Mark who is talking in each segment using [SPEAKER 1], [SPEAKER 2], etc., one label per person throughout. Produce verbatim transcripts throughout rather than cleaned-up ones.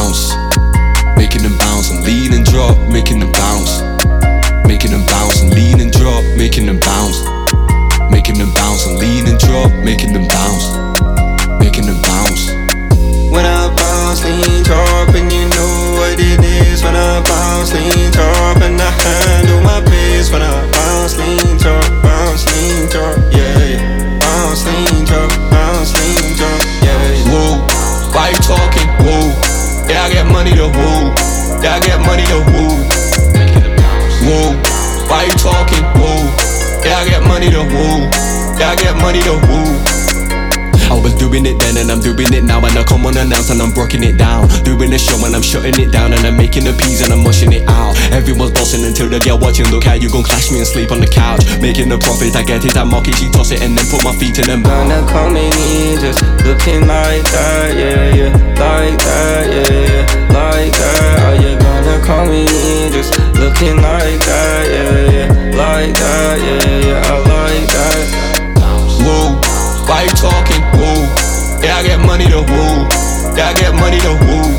[SPEAKER 1] bounce, making them bounce and lean and drop, making them bounce, making them bounce and lean and drop, making them bounce, making them bounce and lean and drop, making them bounce, making them bounce.
[SPEAKER 2] When I bounce, lean, drop, and you know what it is. When I bounce, lean, drop, and I handle my biz. When I bounce, lean, drop, bounce, lean, drop, yeah, yeah. Bounce, lean, drop, bounce, lean, drop, yeah, yeah.
[SPEAKER 1] Whoa, why you talking? Whoa, yeah, I get money to woo, yeah, I get money to woo. Whoa, why you talking? Whoa, yeah, I get money to woo, yeah, I get money to woo. I was doing it then and I'm doing it now, and I come unannounced and I'm breaking it down. Doing a show and I'm shutting it down, and I'm making the peas and I'm mushing it out. Everyone's bossing until the girl watching. Look how you gon' clash me and sleep on the couch. Making the profit, I get it, I mock it, she toss it and then put my feet in them.
[SPEAKER 2] Gonna come in here just looking like that, yeah, yeah. Like that, yeah, yeah. Like that, are you gonna come in here just looking like that, yeah, yeah. Like that, yeah, yeah, I like that.
[SPEAKER 1] Whoa, why you talking? Whoa, yeah, I get money to woo, yeah, I get money to woo.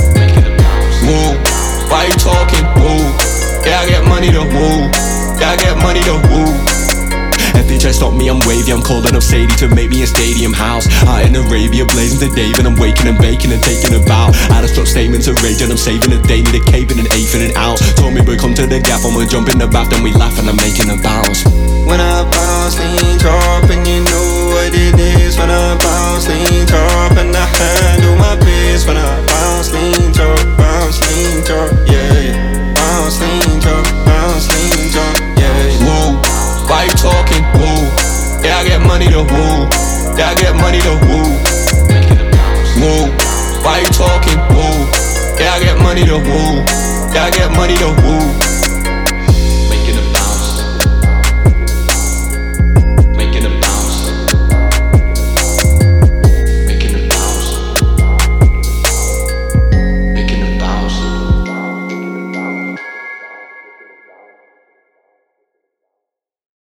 [SPEAKER 1] Whoa, why you talking? Whoa, yeah, I get money to woo, yeah, I get money to woo. If they try to stop me, I'm wavy. I'm calling up Sadie to make me a stadium house. Out in Arabia, blazing to Dave, and I'm waking and baking and taking a bow. I just drop statements of rage and I'm saving a day. Need a cave and an eighth and an ounce. Told me we come to the gap, I'ma jump in the bath, then we laugh and I'm making a bounce.
[SPEAKER 2] When I bounce, lean, drop, and you know what it is. When I bounce, lean, drop, and I handle my biz. When I bounce, lean, drop, bounce, lean, drop, yeah, yeah. Bounce, lean, drop, bounce, lean, drop, yeah, yeah.
[SPEAKER 1] Whoa, why you talking? Whoa, yeah, I get money to woo, yeah, I get money to woo. Whoa, why you talking? Whoa, yeah, I get money to woo, yeah, I get money to woo.